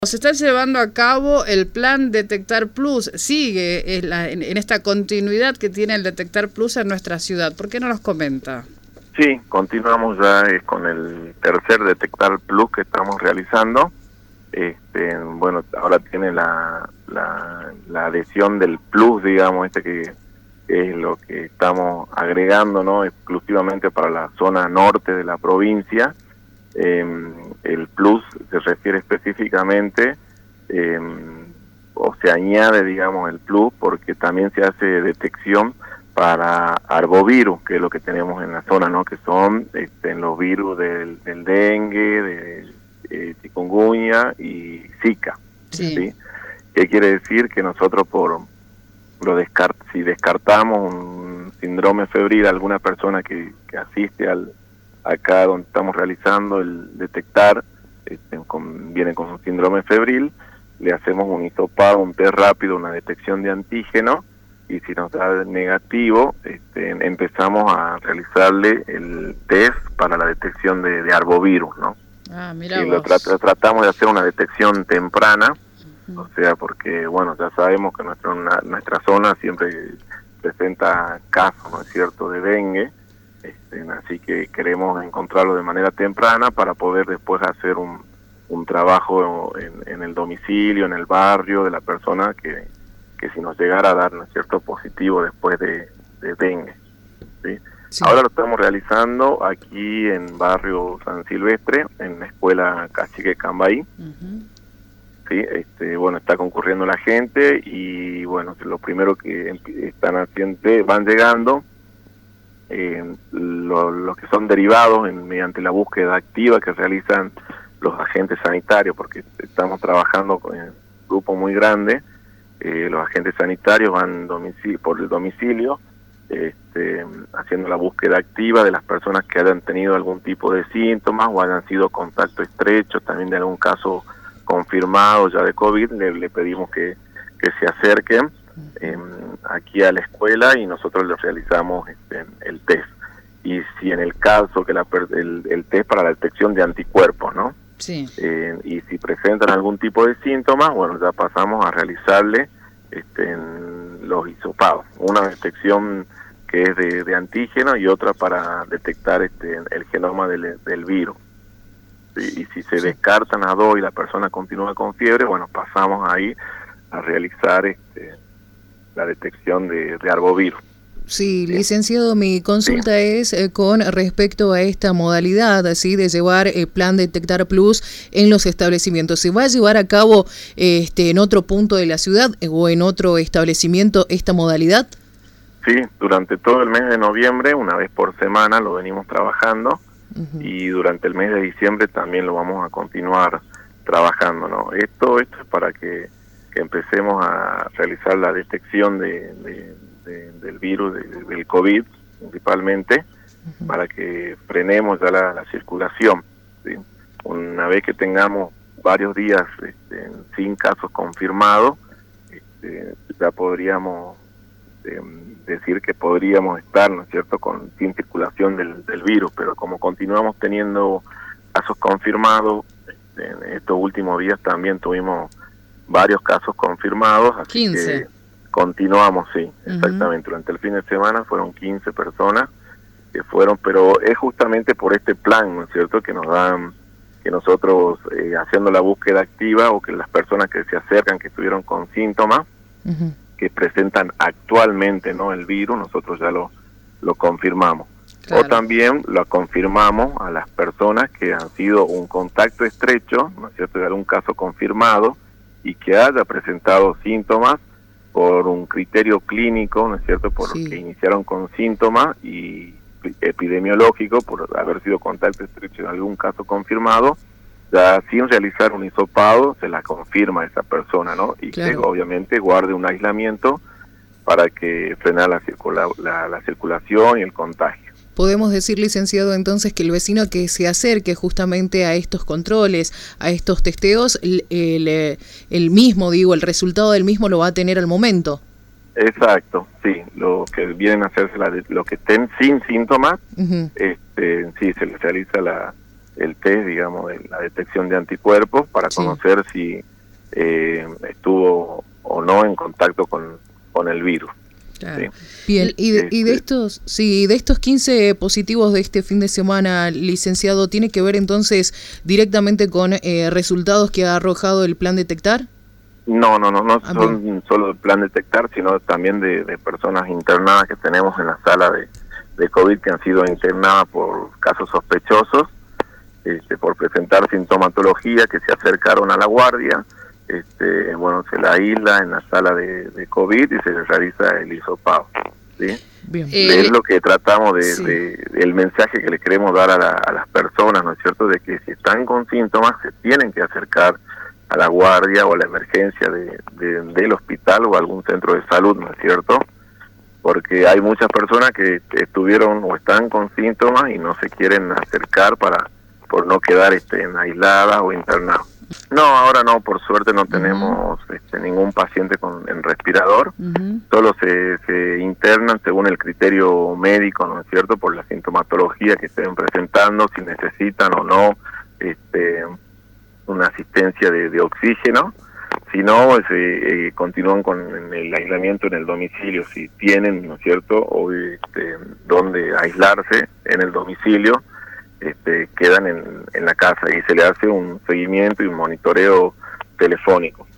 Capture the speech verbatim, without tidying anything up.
Se está llevando a cabo el plan Detectar Plus, sigue en, la, en, en esta continuidad que tiene el Detectar Plus en nuestra ciudad. ¿Por qué no nos comenta? Sí, continuamos ya eh, con el tercer Detectar Plus que estamos realizando. Este, bueno, ahora tiene la, la, la adhesión del Plus, digamos, este que, que es lo que estamos agregando, ¿no? Exclusivamente para la zona norte de la provincia. Eh, el plus se refiere específicamente eh, o se añade, digamos, el plus porque también se hace detección para arbovirus, que es lo que tenemos en la zona, ¿no? Que son este, los virus del, del dengue, de eh, chikungunya y zika. Sí. ¿Sí? ¿Qué quiere decir? Que nosotros por lo descart si descartamos un síndrome febril a alguna persona que, que asiste al acá donde estamos realizando el detectar, este, con, viene con un síndrome febril, le hacemos un hisopado, un test rápido, una detección de antígeno, y si nos da negativo, este, empezamos a realizarle el test para la detección de, de arbovirus, ¿no? Ah, mira y lo tra tratamos de hacer una detección temprana, uh-huh. O sea, porque, bueno, ya sabemos que nuestra, una, nuestra zona siempre presenta casos, ¿no es cierto?, de dengue. Este, así que queremos encontrarlo de manera temprana para poder después hacer un, un trabajo en, en el domicilio, en el barrio de la persona que, que si nos llegara a dar, ¿no es cierto?, positivo después de, de dengue. ¿Sí? Sí. Ahora lo estamos realizando aquí en barrio San Silvestre, en la escuela Cacique Cambay. Uh-huh. Sí, este, bueno, está concurriendo la gente y bueno, lo primero que están haciendo, van llegando Eh, lo, lo que son derivados en, mediante la búsqueda activa que realizan los agentes sanitarios, porque estamos trabajando con un grupo muy grande. Eh, los agentes sanitarios van domicilio, por el domicilio este, haciendo la búsqueda activa de las personas que hayan tenido algún tipo de síntomas o hayan sido contacto estrecho, también de algún caso confirmado ya de COVID. Le, le pedimos que, que se acerquen Eh, aquí a la escuela y nosotros les realizamos este, el test. Y si en el caso que la, el, el test para la detección de anticuerpos, ¿no? Sí. Eh, y si presentan algún tipo de síntomas, bueno, ya pasamos a realizarle este, en los hisopados. Una detección que es de, de antígeno y otra para detectar este, el genoma del, del virus. Sí, y si se sí. descartan a dos y la persona continúa con fiebre, bueno, pasamos ahí a realizar este la detección de, de arbovirus. Sí, licenciado, mi consulta sí. es eh, con respecto a esta modalidad, así de llevar el plan Detectar Plus en los establecimientos. ¿Se va a llevar a cabo este, en otro punto de la ciudad o en otro establecimiento esta modalidad? Sí, durante todo el mes de noviembre, una vez por semana, lo venimos trabajando uh-huh. y durante el mes de diciembre también lo vamos a continuar trabajando, ¿no? Esto, esto es para que que empecemos a realizar la detección de, de, de, del virus, de, del COVID principalmente, uh-huh. para que frenemos ya la, la circulación. ¿Sí? Una vez que tengamos varios días este, sin casos confirmados, este, ya podríamos eh, decir que podríamos estar, ¿no es cierto?, con, sin circulación del, del virus, pero como continuamos teniendo casos confirmados, este, en estos últimos días también tuvimos varios casos confirmados, así quince. Que continuamos, sí, Uh-huh. exactamente. Durante el fin de semana fueron quince personas que fueron, pero es justamente por este plan, ¿no es cierto?, que nos dan, que nosotros eh, haciendo la búsqueda activa o que las personas que se acercan, que estuvieron con síntomas, uh-huh. que presentan actualmente, ¿no?, el virus, nosotros ya lo, lo confirmamos. Claro. O también lo confirmamos a las personas que han sido un contacto estrecho, ¿no es cierto?, de algún caso confirmado, y que haya presentado síntomas por un criterio clínico, ¿no es cierto?, por sí. que iniciaron con síntomas y epidemiológico, por haber sido contacto estrecho en algún caso confirmado, ya sin realizar un hisopado se la confirma a esa persona, ¿no? Y claro. que obviamente guarde un aislamiento para que frenar la, circula la, la circulación y el contagio. Podemos decir, licenciado, entonces que el vecino que se acerque justamente a estos controles, a estos testeos, el, el, el mismo, digo, el resultado del mismo lo va a tener al momento. Exacto, sí, lo que vienen a hacerse, la de, lo que estén sin síntomas, uh-huh. este, sí, se les realiza la, el test, digamos, de la detección de anticuerpos para sí. conocer si eh, estuvo o no en contacto con, con el virus. Claro. Sí. Bien, y de, y de estos, sí, de estos quince positivos de este fin de semana, licenciado, ¿tiene que ver entonces directamente con eh, resultados que ha arrojado el plan Detectar? No, no, no, no ah, son bien. Solo el plan Detectar, sino también de, de personas internadas que tenemos en la sala de, de COVID que han sido internadas por casos sospechosos, este, por presentar sintomatología, que se acercaron a la guardia. Este, bueno, se la aísla en la sala de, de COVID y se le realiza el hisopado, ¿sí? Bien. Eh, es lo que tratamos de, sí. de, el mensaje que le queremos dar a, la, a las personas, ¿no es cierto?, de que si están con síntomas se tienen que acercar a la guardia o a la emergencia de, de, del hospital o algún centro de salud, ¿no es cierto?, porque hay muchas personas que estuvieron o están con síntomas y no se quieren acercar para por no quedar este, aisladas o internadas. No, ahora no, por suerte no tenemos uh-huh. este, ningún paciente con en respirador, uh-huh. solo se, se internan según el criterio médico, ¿no es cierto?, por la sintomatología que estén presentando, si necesitan o no este, una asistencia de, de oxígeno, si no, se, eh, continúan con el aislamiento en el domicilio, si tienen, ¿no es cierto?, o este, donde aislarse en el domicilio, Este, quedan en, en la casa y se le hace un seguimiento y un monitoreo telefónico.